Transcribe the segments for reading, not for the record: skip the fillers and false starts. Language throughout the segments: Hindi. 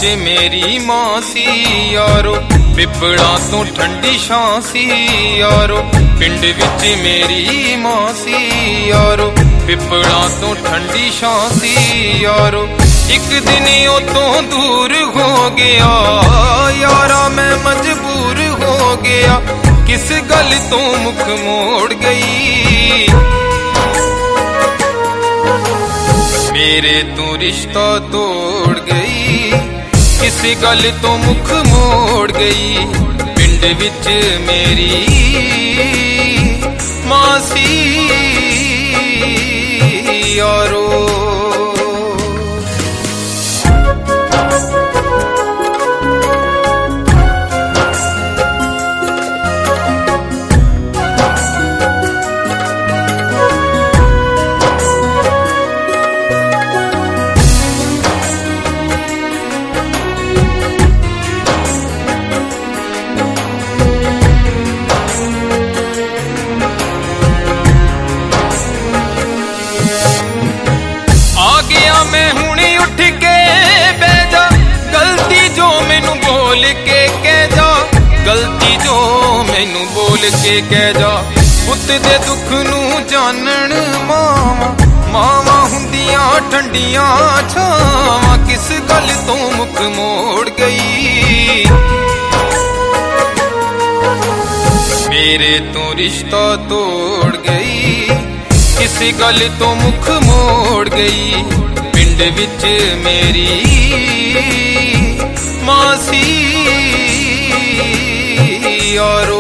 मेरी मां सी यारो, पिपड़ा तो ठंडी छां सी यारो। पिंड विच मेरी मां सी यारो, पिपड़ा तो ठंडी छां सी यारो। एक दिन ओ तो दूर हो गया यारा, मैं मजबूर हो गया। किस गल तो मुख मोड़ गई, मेरे तू रिश्ता तोड़ गई। किस गल तो मुख मोड़ गई, पिंड विच मेरी मां सी यारो। गलती जो मैनू बोल के कह जा, पुत दे दुख नू जानन मावा। मावा हुंदियां ठंडियां छावां, किस गल तो मुख मोड़ गई, मेरे तो रिश्ता तोड़ गई। किस गल तो मुख मोड़ गई, पिंड विच मेरी मां सी यारो।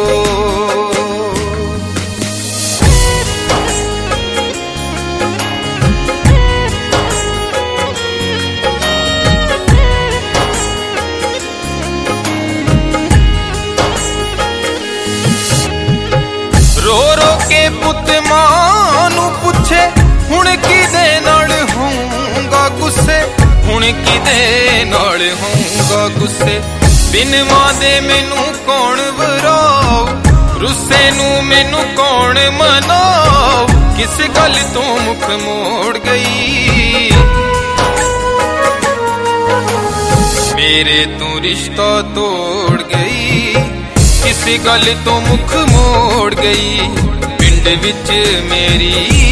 रो रो के पुत मां नू पुछे, हुण किदे नाल होऊंगा गुस्से, हुण किदे नाल होऊंगा गुस्से। बिन मां दे मैनू कौन वराओ, रुस्से नू मैनू कौन मनाओ। किस गल तो मुख मोड़ गई, मेरे तो रिश्ता तोड़ गई। किस गल तो मुख मोड़ गई, पिंड विच मेरी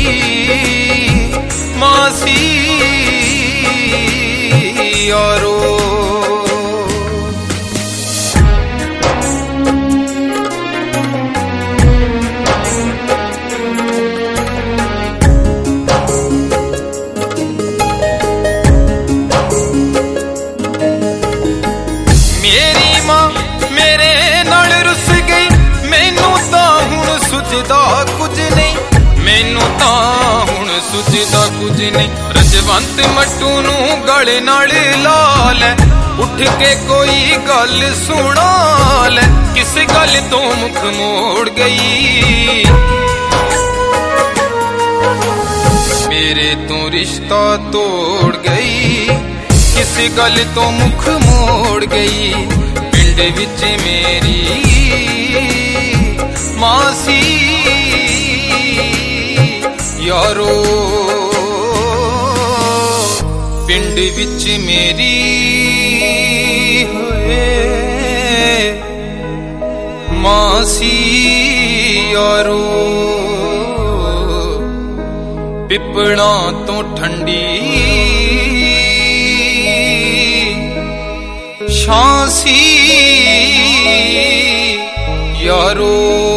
मां सी यारो। कुछ नहीं मैनू तां हुण सुझदा कुछ नहीं। रजवंत मट्टू नू गले नाल ला लै, उठ के कोई गल सुना लै। किस गल तो मुख मोड़ गई, मेरे तो रिश्ता तोड़ गई। किस गल तो मुख मोड़ गई, पिंड विच मेरी मां सी यारो। पिंड विच मेरी होए मां सी यारो। पिपड़ा तो ठंडी छां सी यारो।